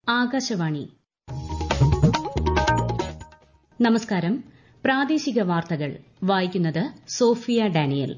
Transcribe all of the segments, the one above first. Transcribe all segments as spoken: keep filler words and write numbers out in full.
ആകാശവാണി നമസ്കാരം. പ്രാദേശിക വാർത്തകൾ വായിക്കുന്നത് സോഫിയ ഡാനിയൽ.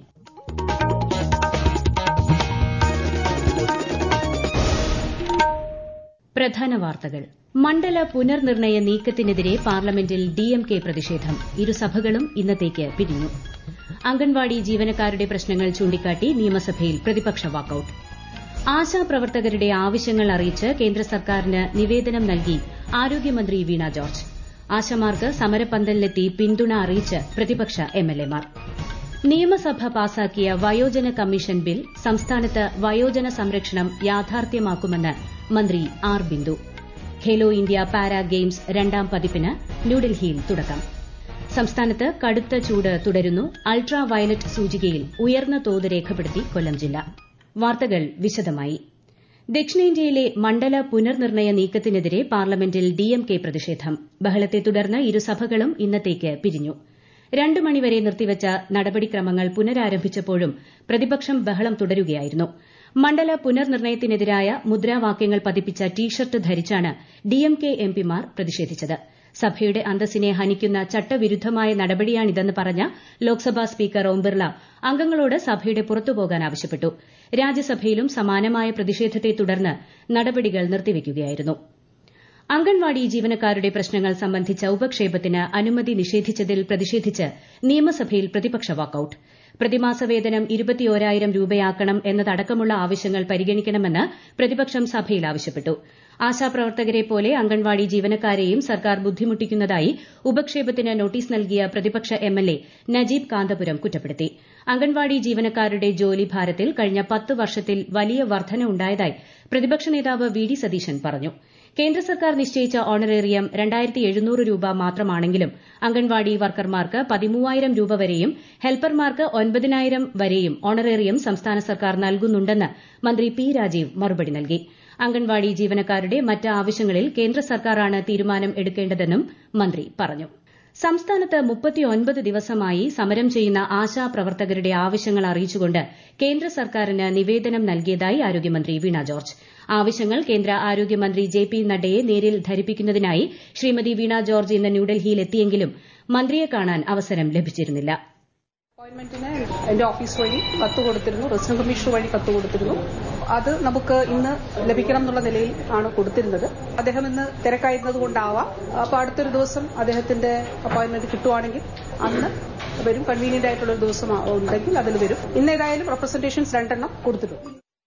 പ്രധാന വാർത്തകൾ. മണ്ഡല പുനർനിർണയ നീക്കത്തിനെതിരെ പാർലമെന്റിൽ ഡിഎംകെ പ്രതിഷേധം. ഇരുസഭകളും ഇന്നത്തേക്ക് പിരിഞ്ഞു. അംഗൻവാടി ജീവനക്കാരുടെ പ്രശ്നങ്ങൾ ചൂണ്ടിക്കാട്ടി നിയമസഭയിൽ പ്രതിപക്ഷ വാക്കൌട്ട്. ആശാപ്രവർത്തകരുടെ ആവശ്യങ്ങൾ അറിയിച്ച് കേന്ദ്ര സർക്കാരിന് നിവേദനം നൽകി ആരോഗ്യമന്ത്രി വീണ ജോർജ്. ആശമാർക്ക് സമരപന്തലിലെത്തി പിന്തുണ അറിയിച്ച് പ്രതിപക്ഷ എംഎൽഎമാർ. നിയമസഭ പാസാക്കിയ വയോജന കമ്മീഷൻ ബിൽ സംസ്ഥാനത്ത് വയോജന സംരക്ഷണം യാഥാർത്ഥ്യമാക്കുമെന്ന് മന്ത്രി R Bindu. Khelo India para games രണ്ടാം പതിപ്പിന് ന്യൂഡൽഹിയിൽ തുടക്കം. സംസ്ഥാനത്ത് കടുത്ത ചൂട് തുടരുന്നു. അൾട്രാ വയലറ്റ് സൂചികയിൽ ഉയർന്ന തോത് രേഖപ്പെടുത്തി കൊല്ലം ജില്ല. വാർത്തകൾ വിശദമായി. ദക്ഷിണേന്ത്യയിലെ മണ്ഡല പുനർനിർണയ നീക്കത്തിനെതിരെ പാർലമെന്റിൽ ഡിഎംകെ പ്രതിഷേധം. ബഹളത്തെ തുടർന്ന് ഇരുസഭകളും ഇന്നത്തേക്ക് പിരിഞ്ഞു. രണ്ട് മണിവരെ നിർത്തിവച്ച നടപടിക്രമങ്ങൾ പുനരാരംഭിച്ചപ്പോഴും പ്രതിപക്ഷം ബഹളം തുടരുകയായിരുന്നു. മണ്ഡല പുനർനിർണയത്തിനെതിരായ മുദ്രാവാക്യങ്ങൾ പതിപ്പിച്ച ടീഷർട്ട് ധരിച്ചാണ് ഡിഎംകെ എംപിമാർ പ്രതിഷേധിച്ചത്. സഭയുടെ അന്തസ്സിനെ ഹനിക്കുന്ന ചട്ടവിരുദ്ധമായ നടപടിയാണിതെന്ന് പറഞ്ഞ ലോക്സഭാ സ്പീക്കർ ഓം ബിർള അംഗങ്ങളോട് സഭയുടെ പുറത്തുപോകാൻ ആവശ്യപ്പെട്ടു. രാജ്യസഭയിലും സമാനമായ പ്രതിഷേധത്തെ തുടർന്ന് നടപടികൾ നിർത്തിവയ്ക്കുകയായിരുന്നു. അംഗൻവാടി ജീവനക്കാരുടെ പ്രശ്നങ്ങൾ സംബന്ധിച്ച ഉപക്ഷേപത്തിന് അനുമതി നിഷേധിച്ചതിൽ പ്രതിഷേധിച്ച് നിയമസഭയിൽ പ്രതിപക്ഷ വാക്കൌട്ട്. പ്രതിമാസ വേതനം ഇരുപത്തിയോരായിരം രൂപയാക്കണം എന്നതടക്കമുള്ള ആവശ്യങ്ങൾ പരിഗണിക്കണമെന്ന് പ്രതിപക്ഷം സഭയിൽ ആവശ്യപ്പെട്ടു. ആശാപ്രവർത്തകരെപ്പോലെ അംഗൻവാടി ജീവനക്കാരെയും സർക്കാർ ബുദ്ധിമുട്ടിക്കുന്നതായി ഉപക്ഷേപത്തിന് നോട്ടീസ് നൽകിയ പ്രതിപക്ഷ എംഎൽഎ നജീബ് കാന്തപുരം കുറ്റപ്പെടുത്തി. അംഗൻവാടി ജീവനക്കാരുടെ ജോലിഭാരത്തിൽ കഴിഞ്ഞ പത്ത് വർഷത്തിൽ വലിയ വർധന ഉണ്ടായതായി പ്രതിപക്ഷ നേതാവ് വി ഡി സതീശൻ പറഞ്ഞു. കേന്ദ്ര സർക്കാർ നിശ്ചയിച്ച ഓണറേറിയം രണ്ടായിരത്തി എഴുന്നൂറ് രൂപ മാത്രമാണെങ്കിലും അംഗൻവാടി വർക്കർമാർക്ക് പതിമൂവായിരം രൂപ വരെയും ഹെൽപ്പർമാർക്ക് ഒൻപതിനായിരം വരെയും ഓണറേറിയം സംസ്ഥാന സർക്കാർ നൽകുന്നുണ്ടെന്ന് മന്ത്രി പി രാജീവ് മറുപടി നൽകി. അംഗൻവാടി ജീവനക്കാരുടെ മറ്റ് ആവശ്യങ്ങളിൽ കേന്ദ്ര സർക്കാരാണ് തീരുമാനം എടുക്കേണ്ടതെന്നും മന്ത്രി പറഞ്ഞു. സംസ്ഥാനത്ത് മുപ്പത്തിയൊൻപത് ദിവസമായി സമരം ചെയ്യുന്ന ആശാപ്രവർത്തകരുടെ ആവശ്യങ്ങൾ അറിയിച്ചുകൊണ്ട് കേന്ദ്ര സർക്കാരിന് നിവേദനം നൽകിയതായി ആരോഗ്യമന്ത്രി വീണ ജോർജ്. ആവശ്യങ്ങൾ കേന്ദ്ര ആരോഗ്യമന്ത്രി ജെ പി നഡ്ഡയെ നേരിൽ ധരിപ്പിക്കുന്നതിനായി ശ്രീമതി വീണ ജോർജ് ഇന്ന് ന്യൂഡൽഹിയിൽ എത്തിയെങ്കിലും മന്ത്രിയെ കാണാൻ അവസരം ലഭിച്ചിരുന്നില്ല. അപ്പോയിന്റ്മെന്റിന് എന്റെ ഓഫീസ് വഴി കത്ത് കൊടുത്തിരുന്നു, റെസിഡന്റ് കമ്മീഷണർ വഴി കത്ത് കൊടുത്തിരുന്നു. അത് നമുക്ക് ഇന്ന് ലഭിക്കണം എന്നുള്ള നിലയിൽ ആണ് കൊടുത്തിരുന്നത്. അദ്ദേഹം ഇന്ന് തിരക്കായിരുന്നതുകൊണ്ടാവാം. അപ്പോൾ അടുത്തൊരു ദിവസം അദ്ദേഹത്തിന്റെ അപ്പോയിന്റ്മെന്റ് കിട്ടുവാണെങ്കിൽ അന്ന് വരും. കൺവീനിയന്റ് ആയിട്ടുള്ള ഒരു ദിവസം ഉണ്ടെങ്കിൽ അതിൽ വരും. ഇന്ന് ഏതായാലും റെപ്രസന്റേഷൻസ് രണ്ടെണ്ണം കൊടുത്തിട്ടുണ്ട്.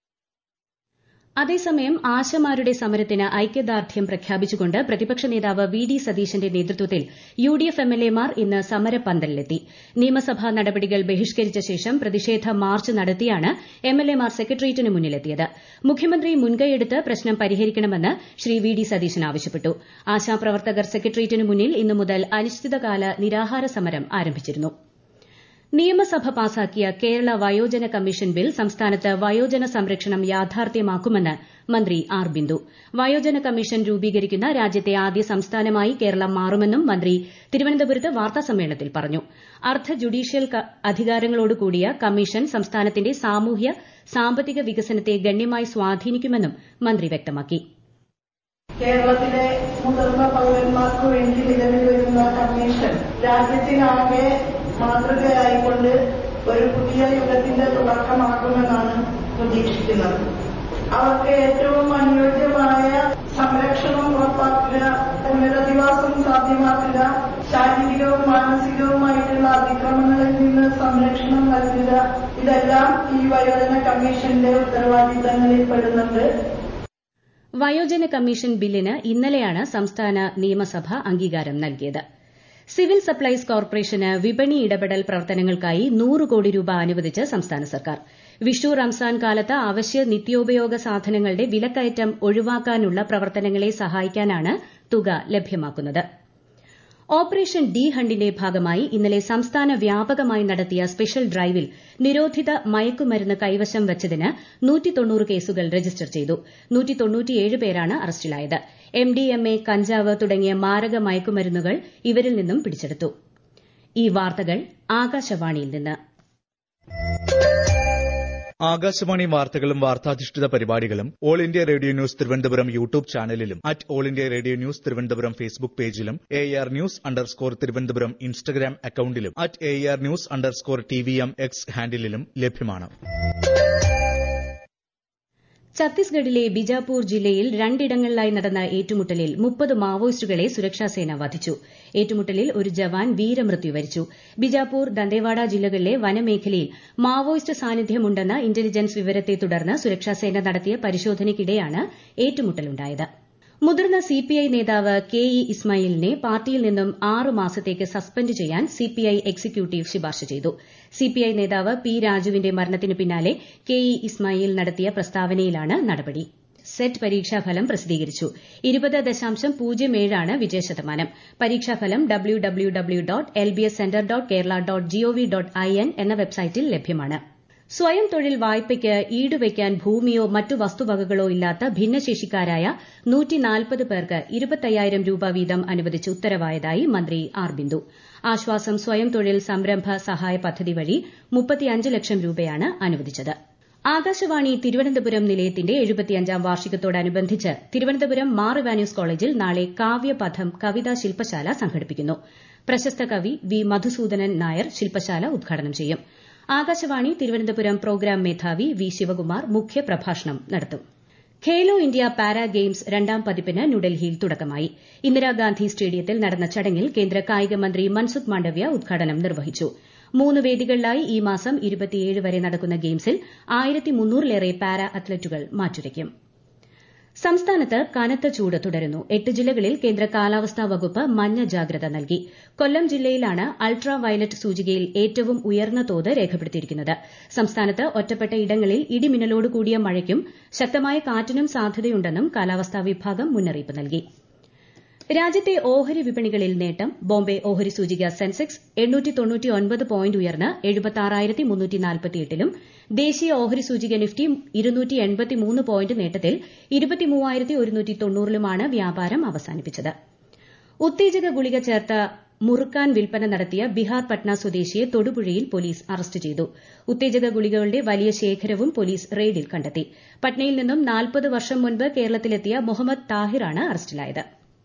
അതേസമയം ആശമാരുടെ സമരത്തിന് ഐക്യദാർഢ്യം പ്രഖ്യാപിച്ചുകൊണ്ട് പ്രതിപക്ഷ നേതാവ് വി ഡി സതീശന്റെ നേതൃത്വത്തിൽ യു ഡി എഫ് എംഎൽഎമാർ ഇന്ന് സമരപന്തലിലെത്തി. നിയമസഭാ നടപടികൾ ബഹിഷ്കരിച്ച ശേഷം പ്രതിഷേധ മാർച്ച് നടത്തിയാണ് എംഎൽഎമാർ സെക്രട്ടേറിയറ്റിന് മുന്നിലെത്തിയത്. മുഖ്യമന്ത്രി മുൻകൈയെടുത്ത് പ്രശ്നം പരിഹരിക്കണമെന്ന് ശ്രീ വി ഡി സതീശൻ ആവശ്യപ്പെട്ടു. ആശാപ്രവർത്തകർ സെക്രട്ടേറിയറ്റിന് മുന്നിൽ ഇന്നു മുതൽ അനിശ്ചിതകാല നിരാഹാര സമരം ആരംഭിച്ചിരുന്നു. നിയമസഭ പാസാക്കിയ കേരള വയോജന കമ്മീഷൻ ബിൽ സംസ്ഥാനത്ത് വയോജന സംരക്ഷണം യാഥാർത്ഥ്യമാക്കുമെന്ന് മന്ത്രി ആർ ബിന്ദു. വയോജന കമ്മീഷൻ രൂപീകരിക്കുന്ന രാജ്യത്തെ ആദ്യ സംസ്ഥാനമായി കേരളം മാറുമെന്നും മന്ത്രി തിരുവനന്തപുരത്ത് വാർത്താസമ്മേളനത്തിൽ പറഞ്ഞു. അർദ്ധ ജുഡീഷ്യൽ അധികാരങ്ങളോടുകൂടിയ കമ്മീഷൻ സംസ്ഥാനത്തിന്റെ സാമൂഹ്യ സാമ്പത്തിക വികസനത്തെ ഗണ്യമായി സ്വാധീനിക്കുമെന്നും മന്ത്രി വ്യക്തമാക്കി. കേരളത്തിലെ മുതിർന്ന പൌരന്മാർക്ക് വേണ്ടി നിലവിൽ വരുന്ന കമ്മീഷൻ രാജ്യത്തിനാകെ മാതൃകയായിക്കൊണ്ട് ഒരു പുതിയ യുഗത്തിന്റെ തുടക്കമാകുമെന്നാണ് പ്രതീക്ഷിക്കുന്നത്. അവർക്ക് ഏറ്റവും അനുയോജ്യമായ സംരക്ഷണം ഉറപ്പാക്കുക, പുനരധിവാസം സാധ്യമാക്കുക, ശാരീരികവും മാനസികവുമായിട്ടുള്ള അതിക്രമങ്ങളിൽ നിന്ന് സംരക്ഷണം നൽകുക, ഇതെല്ലാം ഈ വയോജന കമ്മീഷന്റെ ഉത്തരവാദിത്തങ്ങളിൽ പെടുന്നുണ്ട്. വയോജന കമ്മീഷൻ ബില്ലിന് ഇന്നലെയാണ് സംസ്ഥാന നിയമസഭ അംഗീകാരം നൽകിയത്. സിവിൽ സപ്ലൈസ് കോർപ്പറേഷന് വിപണി ഇടപെടൽ പ്രവർത്തനങ്ങൾക്കായി നൂറ് കോടി രൂപ അനുവദിച്ച് സംസ്ഥാന സർക്കാർ. വിഷു റംസാൻ കാലത്ത് അവശ്യ നിത്യോപയോഗ സാധനങ്ങളുടെ വിലക്കയറ്റം ഒഴിവാക്കാനുള്ള പ്രവർത്തനങ്ങളെ സഹായിക്കാനാണ് തുക ലഭ്യമാക്കുന്നത്. ഓപ്പറേഷൻ ഡി ഹണ്ടിന്റെ ഭാഗമായി ഇന്നലെ സംസ്ഥാന വ്യാപകമായി നടത്തിയ സ്പെഷ്യൽ ഡ്രൈവിൽ നിരോധിത മയക്കുമരുന്ന് കൈവശം വച്ചതിന് നൂറ്റി തൊണ്ണൂറ് കേസുകൾ രജിസ്റ്റർ ചെയ്തു. നൂറ്റി തൊണ്ണൂറ്റിയേഴ് പേരാണ് അറസ്റ്റിലായത്. എം ഡി എം എ, കഞ്ചാവ് തുടങ്ങിയ മാരക മയക്കുമരുന്നുകൾ ഇവരിൽ നിന്നും പിടിച്ചെടുത്തു. ഈ വാർത്തകൾ ആകാശവാണിയിൽ നിന്ന്. ആകാശവാണി വാർത്തകളും വാർത്താധിഷ്ഠിത പരിപാടികളും all India radio news Thiruvananthapuram YouTube ചാനലിലും at all India radio news Thiruvananthapuram Facebook പേജിലും A R news underscore Thiruvananthapuram Instagram അക്കൌണ്ടിലും at A R news underscore T V M X ഹാൻഡിലും ലഭ്യമാണ്. ഛത്തീസ്ഗഡിലെ ബിജാപൂർ ജില്ലയിൽ രണ്ടിടങ്ങളിലായി നടന്ന ഏറ്റുമുട്ടലിൽ മുപ്പത് മാവോയിസ്റ്റുകളെ സുരക്ഷാസേന വധിച്ചു. ഏറ്റുമുട്ടലിൽ ഒരു ജവാൻ വീരമൃത്യു വരിച്ചു. ബിജാപൂർ ദന്തേവാഡ ജില്ലകളിലെ വനമേഖലയിൽ മാവോയിസ്റ്റ് സാന്നിധ്യമുണ്ടെന്ന ഇന്റലിജൻസ് വിവരത്തെ തുടർന്ന് സുരക്ഷാസേന നടത്തിയ പരിശോധനയ്ക്കിടെയാണ് ഏറ്റുമുട്ടലുണ്ടായത്. മുതിർന്ന സിപിഐ നേതാവ് കെ ഇ ഇസ്മായിലിനെ പാർട്ടിയിൽ നിന്നും ആറ് മാസത്തേക്ക് സസ്പെൻഡ് ചെയ്യാൻ സിപിഐ എക്സിക്യൂട്ടീവ് ശുപാർശ ചെയ്തു. സിപിഐ നേതാവ് പി രാജുവിന്റെ മരണത്തിന് പിന്നാലെ കെ ഇ ഇസ്മായിൽ നടത്തിയ പ്രസ്താവനയിലാണ് നടപടി. സെറ്റ് പരീക്ഷാഫലം പ്രസിദ്ധീകരിച്ചു. ഇരുപത് ദശാംശം പൂജ്യം ഏഴാണ് വിജയശതമാനം. പരീക്ഷാഫലം W W W dot L B S centre dot Kerala dot G O V dot I N എന്ന വെബ്സൈറ്റിൽ ലഭ്യമാണ്. സ്വയം തൊഴിൽ വായ്പയ്ക്ക് ഈടുവയ്ക്കാൻ ഭൂമിയോ മറ്റു വസ്തുവകകളോ ഇല്ലാത്ത ഭിന്നശേഷിക്കാരായ നൂറ്റി നാൽപ്പത് പേർക്ക് ഇരുപത്തയ്യായിരം രൂപ വീതം അനുവദിച്ച് ഉത്തരവായതായി മന്ത്രി ആർ ബിന്ദു. ആശ്വാസം സ്വയം തൊഴിൽ സംരംഭ സഹായ പദ്ധതി വഴി മുപ്പത്തിയഞ്ച് ലക്ഷം രൂപയാണ് അനുവദിച്ചത്. ആകാശവാണി തിരുവനന്തപുരം നിലയത്തിന്റെ എഴുപത്തിയഞ്ചാം വാർഷികത്തോടനുബന്ധിച്ച് തിരുവനന്തപുരം മാർ ഇവാന്യൂസ് കോളേജിൽ നാളെ കാവ്യപഥം കവിതാ ശില്പശാല സംഘടിപ്പിക്കുന്നു. പ്രശസ്ത കവി വി മധുസൂദനൻ നായർ ശില്പശാല ഉദ്ഘാടനം ചെയ്യും. ആകാശവാണി തിരുവനന്തപുരം പ്രോഗ്രാം മേധാവി വി ശിവകുമാർ മുഖ്യപ്രഭാഷണം നടത്തും. ഖേലോ ഇന്ത്യ പാരാ ഗെയിംസ് രണ്ടാം പതിപ്പിന് ന്യൂഡൽഹിയിൽ തുടക്കമായി. ഇന്ദിരാഗാന്ധി സ്റ്റേഡിയത്തിൽ നടന്ന ചടങ്ങിൽ കേന്ദ്ര കായിക മന്ത്രി മൻസുഖ് മാണ്ഡവ്യ ഉദ്ഘാടനം നിർവഹിച്ചു. മൂന്ന് വേദികളിലായി ഈ മാസം ഇരുപത്തിയേഴ് വരെ നടക്കുന്ന ഗെയിംസിൽ ആയിരത്തി മുന്നൂറിലേറെ പാരാ അത്ലറ്റുകൾ മാറ്റുരയ്ക്കും. സംസ്ഥാനത്ത് കനത്ത ചൂട് തുടരുന്നു. എട്ട് ജില്ലകളിൽ കേന്ദ്ര കാലാവസ്ഥാ വകുപ്പ് മഞ്ഞ ജാഗ്രത നൽകി. കൊല്ലം ജില്ലയിലാണ് അൾട്രാ വയലറ്റ് സൂചികയിൽ ഏറ്റവും ഉയർന്ന തോത് രേഖപ്പെടുത്തിയിരിക്കുന്നത്. സംസ്ഥാനത്ത് ഒറ്റപ്പെട്ട ഇടങ്ങളിൽ ഇടിമിന്നലോട് കൂടിയ മഴയ്ക്കും ശക്തമായ കാറ്റിനും സാധ്യതയുണ്ടെന്നും കാലാവസ്ഥാ വിഭാഗം മുന്നറിയിപ്പ് നൽകി. രാജ്യത്തെ ഓഹരി വിപണികളിൽ നേട്ടം. ബോംബെ ഓഹരി സൂചിക സെൻസെക്സ് എണ്ണൂറ്റി തൊണ്ണൂറ്റിയൊൻപത് പോയിന്റ് ഉയർന്ന് എഴുപത്താറായിരത്തി മുന്നൂറ്റി നാൽപ്പത്തിയെട്ടിലും ദേശീയ ഓഹരി സൂചിക നിഫ്റ്റി ഇരുന്നൂറ്റി എൺപത്തിമൂന്ന് പോയിന്റ് നേട്ടത്തിൽ ഇരുപത്തിമൂവായിരത്തി ഒരുന്നൂറ്റി തൊണ്ണൂറിലുമാണ് വ്യാപാരം അവസാനിപ്പിച്ചത്. ഉത്തേജക ഗുളിക ചേർത്ത മുറുക്കാൻ വിൽപ്പന നടത്തിയ ബിഹാർ പട്ന സ്വദേശിയെ തൊടുപുഴയിൽ പോലീസ് അറസ്റ്റ് ചെയ്തു. ഉത്തേജക ഗുളികകളുടെ വലിയ ശേഖരവും പോലീസ് റെയ്ഡിൽ കണ്ടെത്തി. പട്നയിൽ നിന്നും നാൽപ്പത് വർഷം മുൻപ് കേരളത്തിലെത്തിയ മുഹമ്മദ് താഹിറാണ് അറസ്റ്റിലായത്.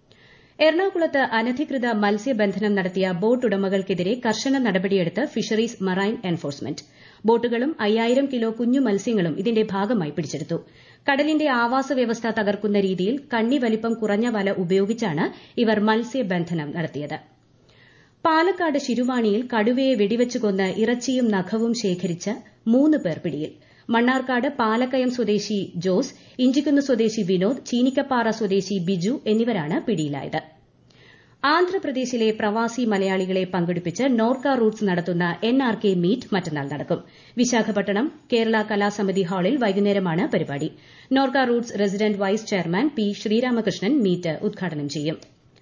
എറണാകുളത്ത് അനധികൃത മത്സ്യബന്ധനം നടത്തിയ ബോട്ട് ഉടമകൾക്കെതിരെ കർശന നടപടിയെടുത്ത് ഫിഷറീസ് മറൈൻ എൻഫോഴ്സ്മെന്റ്. ബോട്ടുകളും അയ്യായിരം കിലോ കുഞ്ഞു മത്സ്യങ്ങളും ഇതിന്റെ ഭാഗമായി പിടിച്ചെടുത്തു. കടലിന്റെ ആവാസ വ്യവസ്ഥ തകർക്കുന്ന രീതിയിൽ കണ്ണി വലിപ്പം കുറഞ്ഞ വല ഉപയോഗിച്ചാണ് ഇവർ മത്സ്യബന്ധനം നടത്തിയത്. പാലക്കാട് ശിരുവാണിയിൽ കടുവയെ വെടിവെച്ച് കൊന്ന് ഇറച്ചിയും നഖവും ശേഖരിച്ച് മൂന്ന് പേർ പിടിയിൽ. മണ്ണാർക്കാട് പാലക്കയം സ്വദേശി ജോസ്, ഇഞ്ചിക്കുന്ന് സ്വദേശി വിനോദ്, ചീനിക്കപ്പാറ സ്വദേശി ബിജു എന്നിവരാണ് പിടിയിലായത്. ആന്ധ്രാപ്രദേശിലെ പ്രവാസി മലയാളികളെ പങ്കെടുപ്പിച്ച് നോർക്ക റൂട്ട്സ് നടത്തുന്ന എൻ ആർ കെ മീറ്റ് മറ്റന്നാൾ നടക്കും. വിശാഖപട്ടണം കേരള കലാസമിതി ഹാളിൽ വൈകുന്നേരമാണ് പരിപാടി. Norka Roots resident vice chairman P Sreeramakrishnan meet ഉദ്ഘാടനം ചെയ്യും.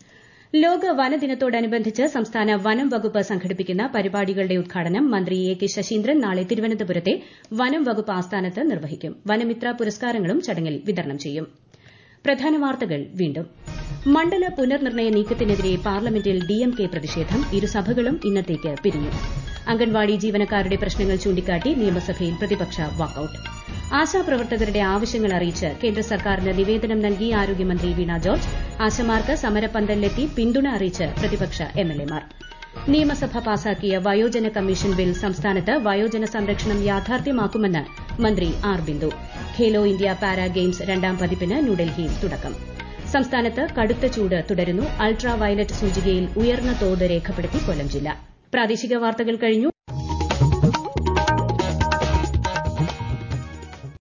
ലോക വനദിനത്തോടനുബന്ധിച്ച് സംസ്ഥാന വനം വകുപ്പ് സംഘടിപ്പിക്കുന്ന പരിപാടികളുടെ ഉദ്ഘാടനം മന്ത്രി എ കെ ശശീന്ദ്രൻ നാളെ തിരുവനന്തപുരത്തെ വനം വകുപ്പ് ആസ്ഥാനത്ത് നിർവഹിക്കും. വനമിത്ര പുരസ്കാരങ്ങളും ചടങ്ങിൽ വിതരണം ചെയ്യും. പ്രധാന വാർത്തകൾ വീണ്ടും. മണ്ഡല പുനർനിർണയ നീക്കത്തിനെതിരെ പാർലമെന്റിൽ ഡിഎംകെ പ്രതിഷേധം. ഇരുസഭകളും ഇന്നത്തേക്ക് പിരിഞ്ഞു. അംഗൻവാടി ജീവനക്കാരുടെ പ്രശ്നങ്ങൾ ചൂണ്ടിക്കാട്ടി നിയമസഭയിൽ പ്രതിപക്ഷ വാക്കൌട്ട്. ആശാപ്രവർത്തകരുടെ ആവശ്യങ്ങൾ അറിയിച്ച് കേന്ദ്ര സർക്കാരിന് നിവേദനം നൽകി ആരോഗ്യമന്ത്രി വീണ ജോർജ്. ആശമാർക്ക് സമരപന്തലിലെത്തി പിന്തുണ അറിയിച്ച് പ്രതിപക്ഷ എംഎൽഎമാർ. നിയമസഭ പാസാക്കിയ വയോജന കമ്മീഷൻ ബിൽ സംസ്ഥാനത്ത് വയോജന സംരക്ഷണം യാഥാർത്ഥ്യമാക്കുമെന്ന് മന്ത്രി R Bindu. Khelo India para games രണ്ടാം പതിപ്പിന് ന്യൂഡൽഹിയിൽ തുടക്കം. സംസ്ഥാനത്ത് കടുത്ത ചൂട് തുടരുന്നു. അൾട്രാ വയലറ്റ് സൂചികയിൽ ഉയർന്ന തോത് രേഖപ്പെടുത്തി കൊല്ലം ജില്ല. പ്രാദേശിക വാർത്തകൾ കഴിഞ്ഞു.